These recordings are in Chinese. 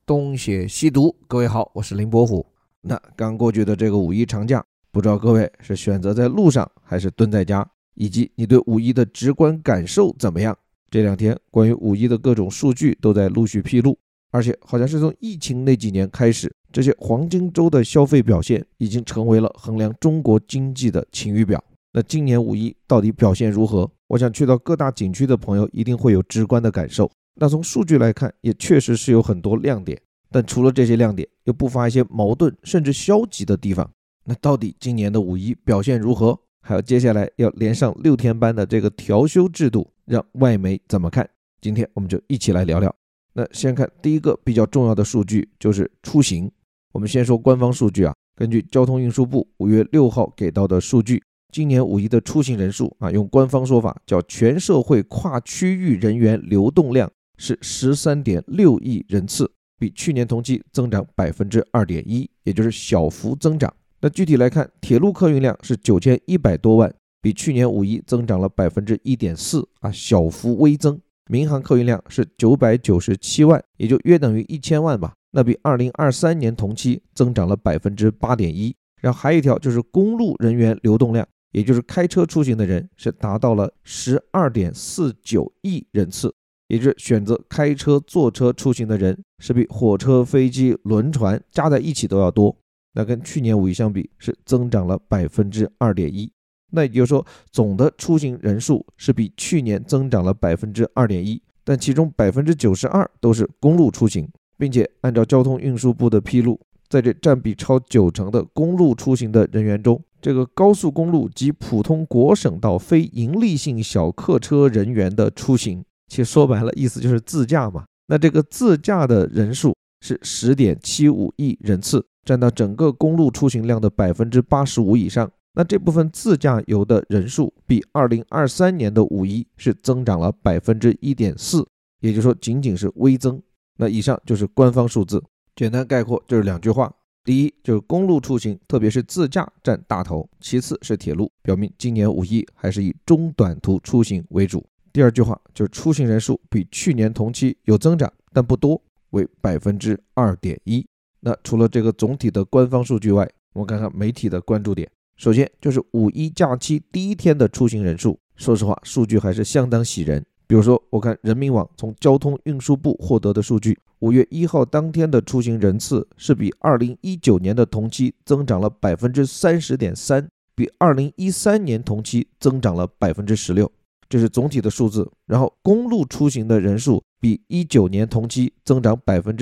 东写西读，各位好，我是林伯虎。那刚过去的这个五一长假，不知道各位是选择在路上还是蹲在家，以及你对五一的直观感受怎么样？这两天关于五一的各种数据都在陆续披露，而且好像是从疫情那几年开始，这些黄金周的消费表现已经成为了衡量中国经济的晴雨表。那今年五一到底表现如何？我想去到各大景区的朋友一定会有直观的感受。那从数据来看，也确实是有很多亮点，但除了这些亮点，又不乏一些矛盾甚至消极的地方。那到底今年的五一表现如何？还有接下来要连上6天班的这个调休制度，让外媒怎么看？今天我们就一起来聊聊。那先看第一个比较重要的数据，就是出行。我们先说官方数据啊，根据交通运输部5月6号给到的数据，今年五一的出行人数啊，用官方说法叫全社会跨区域人员流动量是 13.6 亿人次，比去年同期增长 2.1%， 也就是小幅增长。那具体来看，铁路客运量是9100多万，比去年五一增长了 1.4%， 小幅微增。民航客运量是997万，也就约等于1000万吧，那比2023年同期增长了 8.1%。 然后还有一条就是公路人员流动量，也就是开车出行的人是达到了 12.49 亿人次，也就是选择开车坐车出行的人是比火车飞机轮船加在一起都要多，那跟去年五一相比是增长了 2.1%。 那也就是说总的出行人数是比去年增长了 2.1%， 但其中 92% 都是公路出行，并且按照交通运输部的披露，在这占比超90%的公路出行的人员中，这个高速公路及普通国省道非营利性小客车人员的出行，其实说白了意思就是自驾嘛。那这个自驾的人数是 10.75 亿人次，占到整个公路出行量的 85% 以上。那这部分自驾游的人数比2023年的五一是增长了 1.4%， 也就是说仅仅是微增。那以上就是官方数字，简单概括就是2句话。第一就是公路出行，特别是自驾占大头，其次是铁路，表明今年五一还是以中短途出行为主。第二句话就是出行人数比去年同期有增长，但不多，为 2.1%。 那除了这个总体的官方数据外，我们看看媒体的关注点。首先就是五一假期第一天的出行人数，说实话数据还是相当喜人。比如说我看人民网从交通运输部获得的数据，5月1号当天的出行人次是比2019年的同期增长了 30.3%， 比2013年同期增长了 16%， 这是总体的数字。然后公路出行的人数比19年同期增长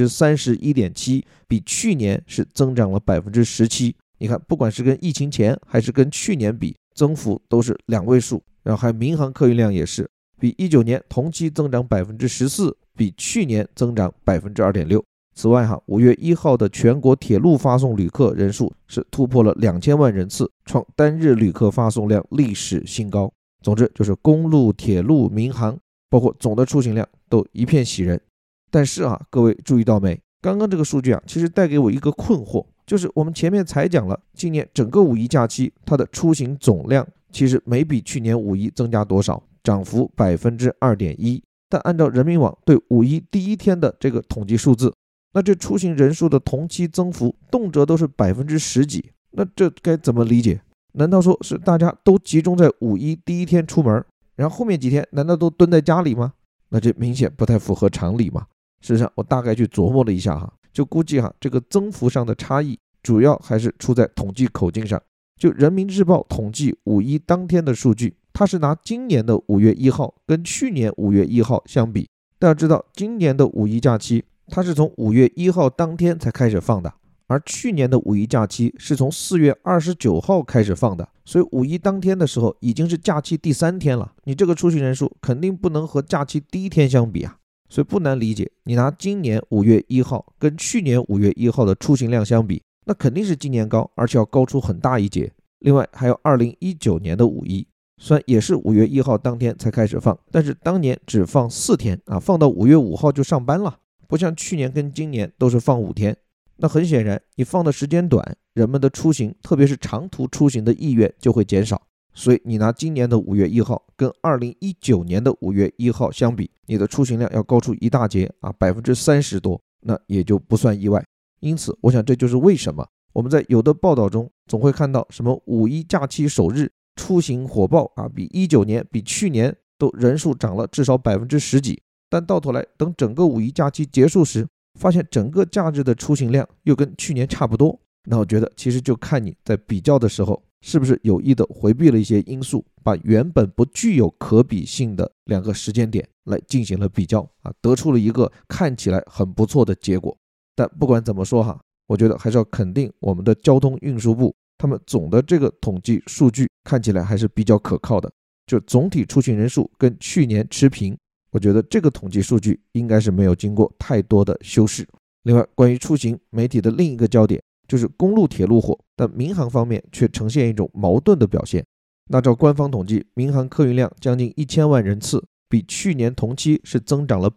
31.7%， 比去年是增长了 17%。你看不管是跟疫情前还是跟去年比，增幅都是2位数。然后还有民航客运量也是比19年同期增长 14%， 比去年增长 2.6%。 此外5月1号的全国铁路发送旅客人数是突破了2000万人次，创单日旅客发送量历史新高。总之就是公路、铁路、民航包括总的出行量都一片喜人。但是各位注意到没，刚刚这个数据其实带给我一个困惑，就是我们前面才讲了，今年整个五一假期它的出行总量其实没比去年五一增加多少，涨幅 2.1%。 但按照人民网对五一第一天的这个统计数字，那这出行人数的同期增幅动辄都是10%几，那这该怎么理解？难道说是大家都集中在五一第一天出门，然后后面几天难道都蹲在家里吗？那这明显不太符合常理嘛。事实上我大概去琢磨了一下就估计这个增幅上的差异主要还是出在统计口径上。就人民日报统计五一当天的数据，它是拿今年的5月1号跟去年5月1号相比。大家知道今年的五一假期它是从5月1号当天才开始放的，而去年的五一假期是从4月29号开始放的，所以五一当天的时候已经是假期第3天了，你这个出行人数肯定不能和假期第一天相比所以不难理解，你拿今年5月1号跟去年5月1号的出行量相比，那肯定是今年高，而且要高出很大一截。另外还有2019年的五一，虽然也是5月1号当天才开始放，但是当年只放4天放到5月5号就上班了，不像去年跟今年都是放5天。那很显然你放的时间短，人们的出行特别是长途出行的意愿就会减少，所以你拿今年的5月1号跟2019年的5月1号相比，你的出行量要高出一大截30%多。 那也就不算意外。因此我想这就是为什么我们在有的报道中总会看到什么五一假期首日出行火爆比19年比去年都人数涨了至少10%几，但到头来等整个五一假期结束时，发现整个假日的出行量又跟去年差不多。那我觉得其实就看你在比较的时候是不是有意的回避了一些因素，把原本不具有可比性的两个时间点来进行了比较得出了一个看起来很不错的结果。但不管怎么说我觉得还是要肯定我们的交通运输部，他们总的这个统计数据看起来还是比较可靠的，就总体出行人数跟去年持平，我觉得这个统计数据应该是没有经过太多的修饰。另外关于出行媒体的另一个焦点就是公路铁路火，但民航方面却呈现一种矛盾的表现。那照官方统计，民航客运量将近1000万人次，比去年同期是增长了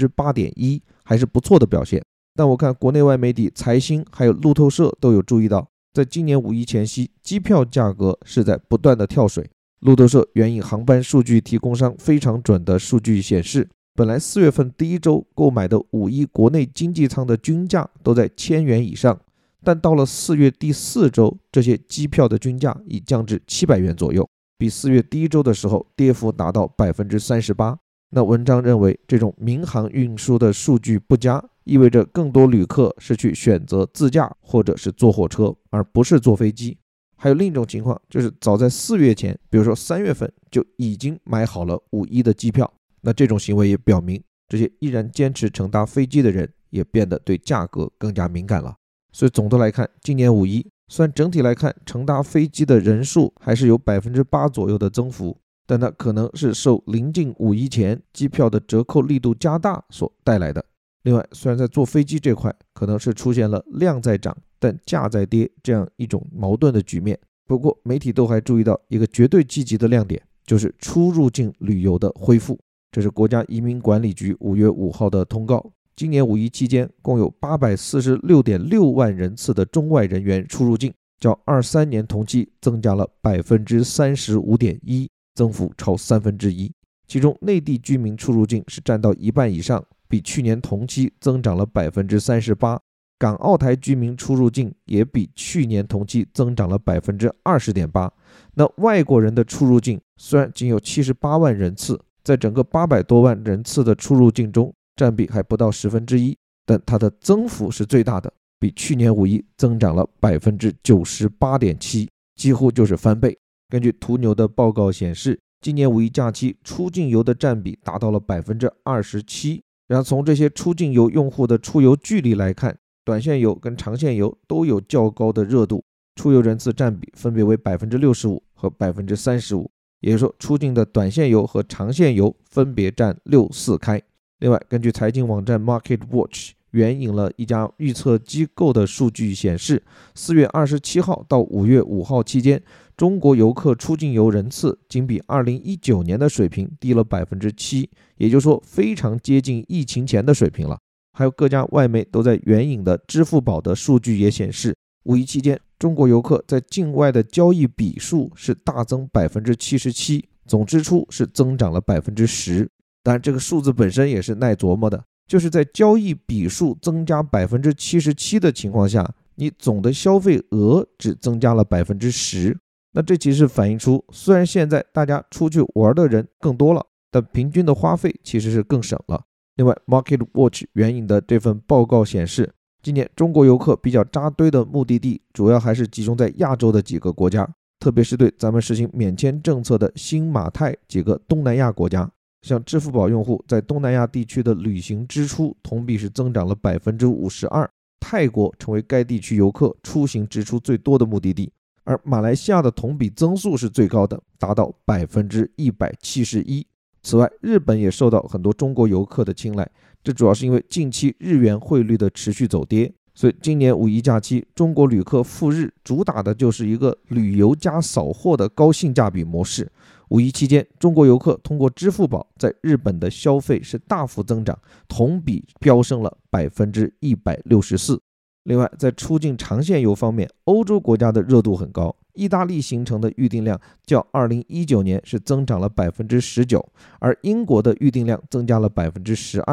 8.1%， 还是不错的表现。但我看国内外媒体财新还有路透社都有注意到，在今年五一前夕，机票价格是在不断的跳水。路透社援引航班数据提供商非常准的数据显示，本来4月份第一周购买的五一国内经济舱的均价都在1000元以上，但到了4月第4周，这些机票的均价已降至700元左右，比4月第一周的时候跌幅达到 38%。 那文章认为，这种民航运输的数据不佳，意味着更多旅客是去选择自驾或者是坐火车，而不是坐飞机。还有另一种情况，就是早在4月前，比如说3月份就已经买好了五一的机票。那这种行为也表明，这些依然坚持乘搭飞机的人也变得对价格更加敏感了。所以总的来看，今年五一虽然整体来看乘搭飞机的人数还是有 8% 左右的增幅，但它可能是受临近五一前机票的折扣力度加大所带来的。另外，虽然在坐飞机这块可能是出现了量在涨但价在跌这样一种矛盾的局面，不过媒体都还注意到一个绝对积极的亮点，就是出入境旅游的恢复。这是国家移民管理局5月5号的通告，今年五一期间共有 846.6 万人次的中外人员出入境，较23年同期增加了 35.1%， 增幅超1/3。其中内地居民出入境是占到一半以上，比去年同期增长了 38%， 港澳台居民出入境也比去年同期增长了 20.8%。 那外国人的出入境虽然仅有78万人次，在整个800多万人次的出入境中占比还不到1/10，但它的增幅是最大的，比去年五一增长了 98.7%， 几乎就是翻倍。根据途牛的报告显示，今年五一假期出境游的占比达到了 27%。 然后从这些出境游用户的出游距离来看，短线游跟长线游都有较高的热度，出游人次占比分别为 65% 和 35%， 也就是说出境的短线游和长线游分别占6、4开。另外，根据财经网站 MarketWatch 援引了一家预测机构的数据显示，4月27号到5月5号期间，中国游客出境游人次仅比2019年的水平低了 7%， 也就是说非常接近疫情前的水平了。还有各家外媒都在援引的支付宝的数据也显示，五一期间中国游客在境外的交易笔数是大增 77%， 总支出是增长了 10%。 当然这个数字本身也是耐琢磨的，就是在交易笔数增加 77% 的情况下，你总的消费额只增加了 10%。 那这其实反映出，虽然现在大家出去玩的人更多了，但平均的花费其实是更省了。另外 MarketWatch 援引的这份报告显示，今年中国游客比较扎堆的目的地主要还是集中在亚洲的几个国家，特别是对咱们实行免签政策的新马泰几个东南亚国家。像支付宝用户在东南亚地区的旅行支出同比是增长了 52%， 泰国成为该地区游客出行支出最多的目的地，而马来西亚的同比增速是最高的，达到 171%。 此外，日本也受到很多中国游客的青睐，这主要是因为近期日元汇率的持续走跌，所以今年五一假期中国旅客赴日主打的就是一个旅游加扫货的高性价比模式。五一期间，中国游客通过支付宝在日本的消费是大幅增长，同比飙升了 164%。 另外，在出境长线游方面，欧洲国家的热度很高，意大利行程的预订量较2019年是增长了 19%， 而英国的预订量增加了 12%。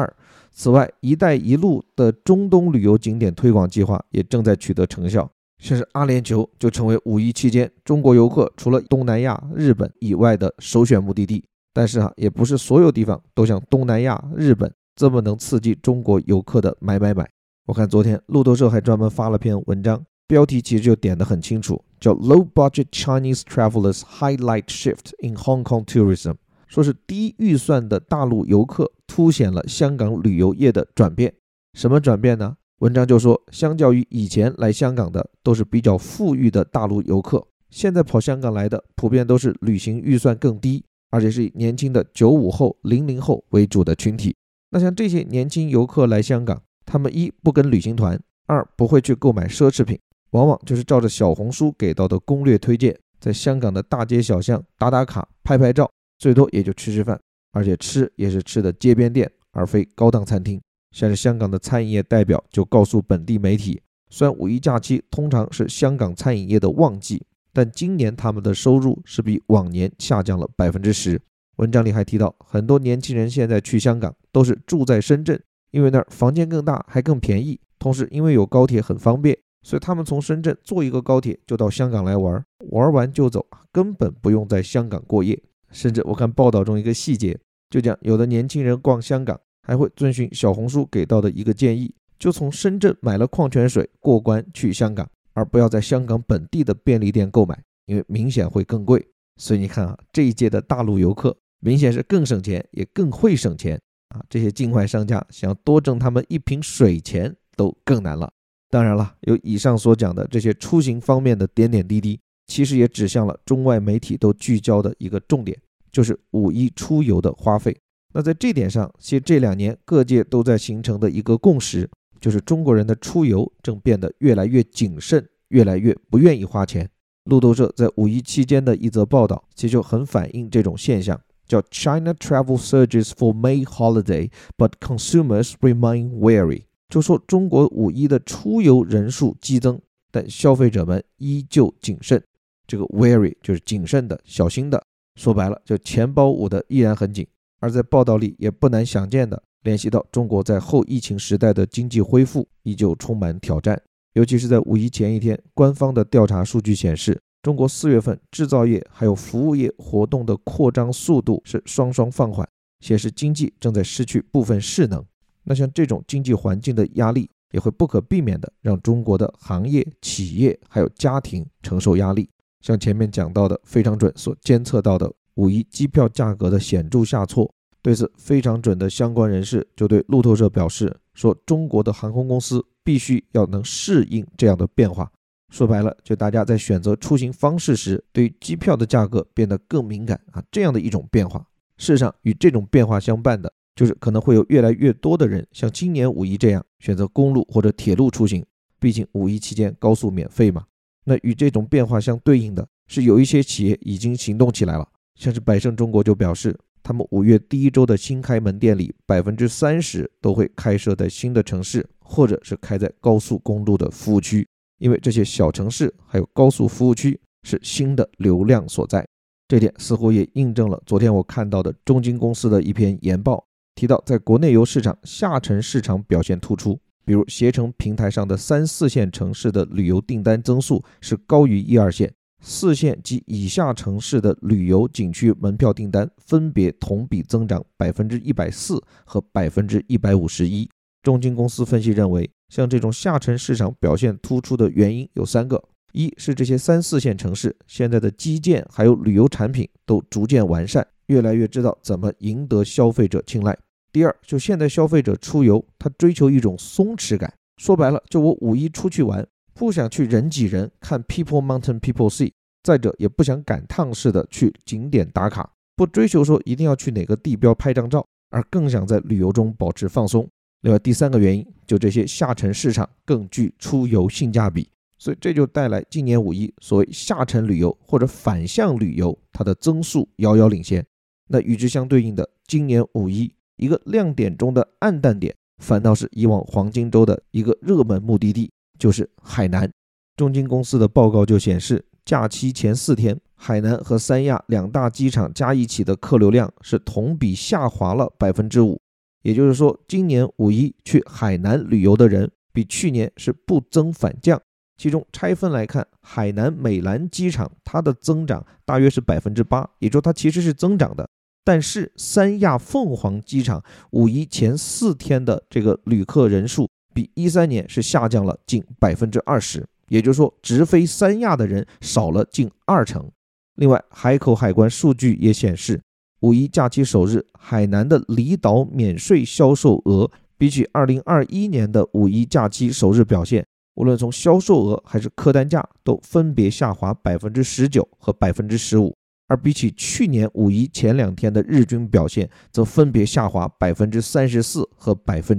此外，一带一路的中东旅游景点推广计划也正在取得成效，像是阿联酋就成为五一期间中国游客除了东南亚、日本以外的首选目的地。但是也不是所有地方都像东南亚、日本这么能刺激中国游客的买。我看昨天路透社还专门发了篇文章，标题其实就点得很清楚，叫 Low Budget Chinese Travelers Highlight Shift in Hong Kong Tourism， 说是低预算的大陆游客凸显了香港旅游业的转变。什么转变呢？文章就说，相较于以前来香港的都是比较富裕的大陆游客，现在跑香港来的普遍都是旅行预算更低，而且是以年轻的95后、00后为主的群体。那像这些年轻游客来香港，他们一不跟旅行团，二不会去购买奢侈品，往往就是照着小红书给到的攻略推荐，在香港的大街小巷打卡、拍照，最多也就吃饭，而且吃也是吃的街边店，而非高档餐厅。像是香港的餐饮业代表就告诉本地媒体，虽然五一假期通常是香港餐饮业的旺季，但今年他们的收入是比往年下降了 10%。 文章里还提到，很多年轻人现在去香港都是住在深圳，因为那儿房间更大还更便宜，同时因为有高铁很方便，所以他们从深圳坐一个高铁就到香港来玩，玩完就走，根本不用在香港过夜。甚至我看报道中一个细节，就讲有的年轻人逛香港还会遵循小红书给到的一个建议，就从深圳买了矿泉水过关去香港，而不要在香港本地的便利店购买，因为明显会更贵。所以你看这一届的大陆游客明显是更省钱，也更会省钱这些境外商家想要多挣他们一瓶水钱都更难了。当然了，有以上所讲的这些出行方面的点点滴滴，其实也指向了中外媒体都聚焦的一个重点，就是五一出游的花费。那在这点上，其实这2年各界都在形成的一个共识，就是中国人的出游正变得越来越谨慎，越来越不愿意花钱。路透社在五一期间的一则报道其实就很反映这种现象，叫 China travel surges for May holiday, but consumers remain wary， 就说中国五一的出游人数激增，但消费者们依旧谨慎。这个 wary 就是谨慎的、小心的，说白了就钱包捂得依然很紧。而在报道里也不难想见的联系到中国在后疫情时代的经济恢复依旧充满挑战。尤其是在五一前一天，官方的调查数据显示，中国4月份制造业还有服务业活动的扩张速度是双放缓，显示经济正在失去部分势能。那像这种经济环境的压力也会不可避免的让中国的行业、企业还有家庭承受压力。像前面讲到的非常准所监测到的五一机票价格的显著下挫，对此非常准的相关人士就对路透社表示说，中国的航空公司必须要能适应这样的变化。说白了，就大家在选择出行方式时，对于机票的价格变得更敏感这样的一种变化。事实上，与这种变化相伴的就是可能会有越来越多的人像今年五一这样选择公路或者铁路出行，毕竟五一期间高速免费嘛。那与这种变化相对应的是，有一些企业已经行动起来了，像是百胜中国就表示，他们5月第1周的新开门店里 30% 都会开设在新的城市，或者是开在高速公路的服务区，因为这些小城市还有高速服务区是新的流量所在。这点似乎也印证了昨天我看到的中金公司的一篇研报，提到在国内游市场下沉市场表现突出，比如携程平台上的3、4线城市的旅游订单增速是高于1、2线，4线及以下城市的旅游景区门票订单分别同比增长 140% 和 151%。 中金公司分析认为，像这种下沉市场表现突出的原因有3个。一是这些3、4线城市现在的基建还有旅游产品都逐渐完善，越来越知道怎么赢得消费者青睐。第二，就现在消费者出游，他追求一种松弛感，说白了，就我五一出去玩，不想去人挤人看 people mountain people sea， 再者也不想赶趟式的去景点打卡，不追求说一定要去哪个地标拍张照，而更想在旅游中保持放松。另外第3个原因，就这些下沉市场更具出游性价比，所以这就带来今年五一所谓下沉旅游或者反向旅游，它的增速遥遥领先。那与之相对应的，今年五一一个亮点中的暗淡点，反倒是以往黄金周的一个热门目的地，就是海南。中金公司的报告就显示，假期前4天，海南和三亚2大机场加一起的客流量是同比下滑了 5%。 也就是说今年五一去海南旅游的人比去年是不增反降。其中拆分来看，海南美兰机场它的增长大约是 8%， 也就是它其实是增长的。但是三亚凤凰机场五一前4天的这个旅客人数比13年是下降了近 20%， 也就是说直飞三亚的人少了近20%。另外海口海关数据也显示，五一假期首日海南的离岛免税销售额比起2021年的五一假期首日表现，无论从销售额还是客单价都分别下滑 19% 和 15%， 而比起去年五一前2天的日均表现则分别下滑 34% 和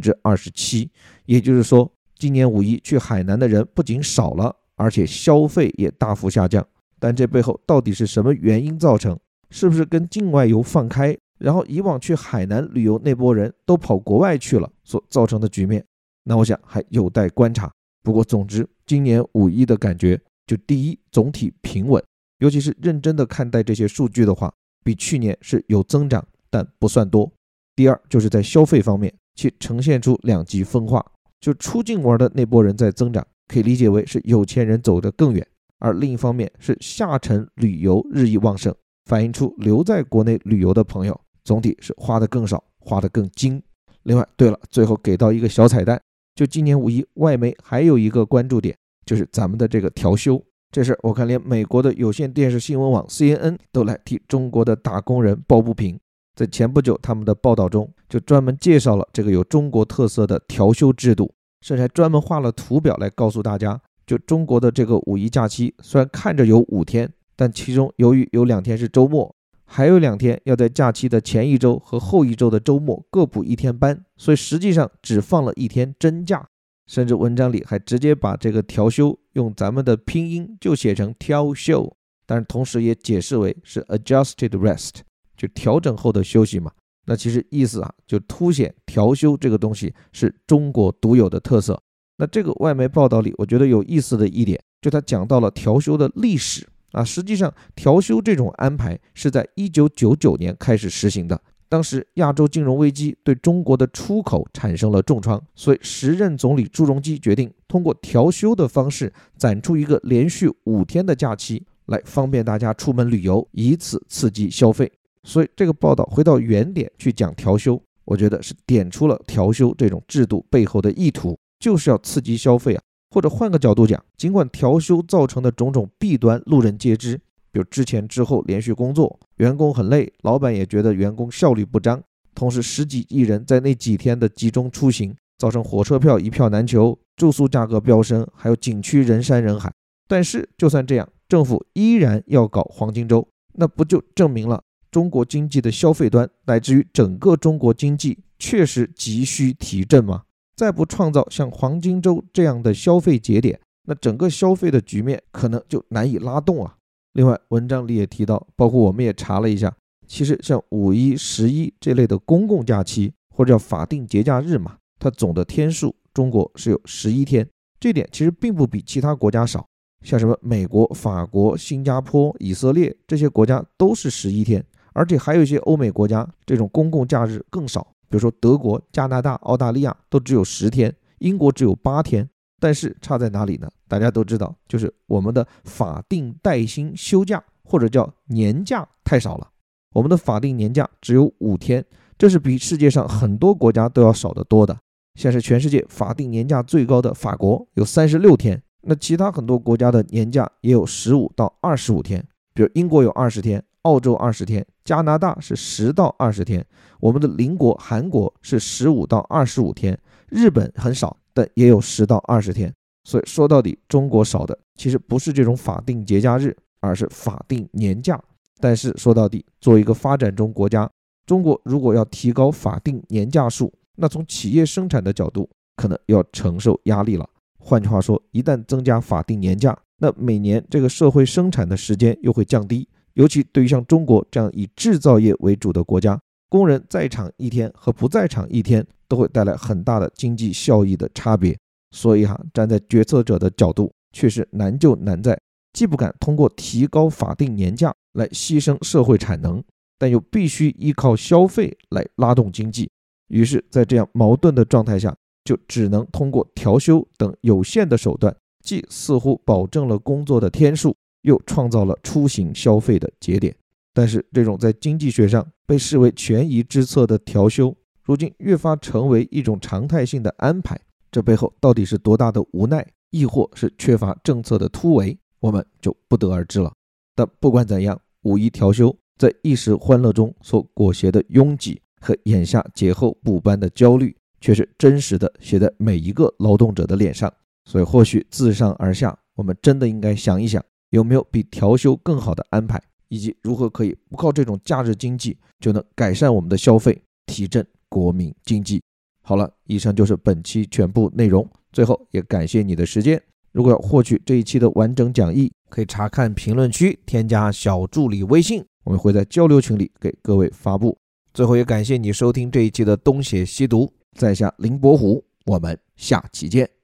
27%。 也就是说今年五一去海南的人不仅少了，而且消费也大幅下降。但这背后到底是什么原因造成？是不是跟境外游放开，然后以往去海南旅游那波人都跑国外去了所造成的局面？那我想还有待观察。不过总之今年五一的感觉就第一，总体平稳，尤其是认真的看待这些数据的话，比去年是有增长但不算多。第二就是在消费方面，其呈现出2极分化，就出境玩的那波人在增长，可以理解为是有钱人走得更远，而另一方面是下沉旅游日益旺盛，反映出留在国内旅游的朋友总体是花得更少，花得更精。另外对了，最后给到一个小彩蛋，就今年五一外媒还有一个关注点，就是咱们的这个调休。这事我看连美国的有线电视新闻网 CNN 都来替中国的打工人抱不平。在前不久他们的报道中就专门介绍了这个有中国特色的调休制度，甚至还专门画了图表来告诉大家，就中国的这个五一假期虽然看着有5天，但其中由于有2天是周末，还有2天要在假期的前一周和后一周的周末各补1天班，所以实际上只放了1天真假。甚至文章里还直接把这个调休用咱们的拼音就写成调休，但是同时也解释为是 adjusted rest， 就调整后的休息嘛。那其实意思就凸显调休这个东西是中国独有的特色。那这个外媒报道里我觉得有意思的一点，就他讲到了调休的历史实际上调休这种安排是在1999年开始实行的。当时亚洲金融危机对中国的出口产生了重创，所以时任总理朱镕基决定通过调休的方式攒出一个连续5天的假期，来方便大家出门旅游，以此刺激消费。所以这个报道回到原点去讲调休，我觉得是点出了调休这种制度背后的意图，就是要刺激消费或者换个角度讲，尽管调休造成的种种弊端路人皆知，比如之前之后连续工作，员工很累，老板也觉得员工效率不彰，同时10几亿人在那几天的集中出行，造成火车票一票难求，住宿价格飙升，还有景区人山人海。但是就算这样，政府依然要搞黄金周，那不就证明了中国经济的消费端乃至于整个中国经济确实急需提振吗？再不创造像黄金周这样的消费节点，那整个消费的局面可能就难以拉动另外文章里也提到，包括我们也查了一下，其实像5一、11这类的公共假期或者叫法定节假日嘛，它总的天数中国是有11天，这点其实并不比其他国家少。像什么美国、法国、新加坡、以色列这些国家都是11天，而且还有一些欧美国家这种公共假日更少，比如说德国、加拿大、澳大利亚都只有10天，英国只有8天。但是差在哪里呢？大家都知道，就是我们的法定带薪休假或者叫年假太少了。我们的法定年假只有5天，这是比世界上很多国家都要少得多的。像是全世界法定年假最高的法国有36天，那其他很多国家的年假也有15到25天，比如英国有20天，澳洲20天，加拿大是10到20天，我们的邻国韩国是15到25天，日本很少，但也有10到20天。所以说到底，中国少的其实不是这种法定节假日，而是法定年假。但是说到底，作为一个发展中国家，中国如果要提高法定年假数，那从企业生产的角度可能要承受压力了。换句话说，一旦增加法定年假，那每年这个社会生产的时间又会降低，尤其对于像中国这样以制造业为主的国家，工人在场1天和不在场1天都会带来很大的经济效益的差别。所以站在决策者的角度，确实难就难在既不敢通过提高法定年假来牺牲社会产能，但又必须依靠消费来拉动经济。 于是在这样矛盾的状态下，就只能通过调休等有限的手段，既似乎保证了工作的天数，又创造了出行消费的节点。但是这种在经济学上被视为权宜之策的调休，如今越发成为一种常态性的安排，这背后到底是多大的无奈，亦或是缺乏政策的突围，我们就不得而知了。但不管怎样，五一调休在一时欢乐中所裹挟的拥挤和眼下节后补班的焦虑，却是真实的写在每一个劳动者的脸上。所以或许自上而下，我们真的应该想一想，有没有比调休更好的安排，以及如何可以不靠这种假日经济就能改善我们的消费，提振国民经济。好了，以上就是本期全部内容，最后也感谢你的时间。如果要获取这一期的完整讲义，可以查看评论区，添加小助理微信，我们会在交流群里给各位发布。最后也感谢你收听这一期的东写西读，在下林伯虎，我们下期见。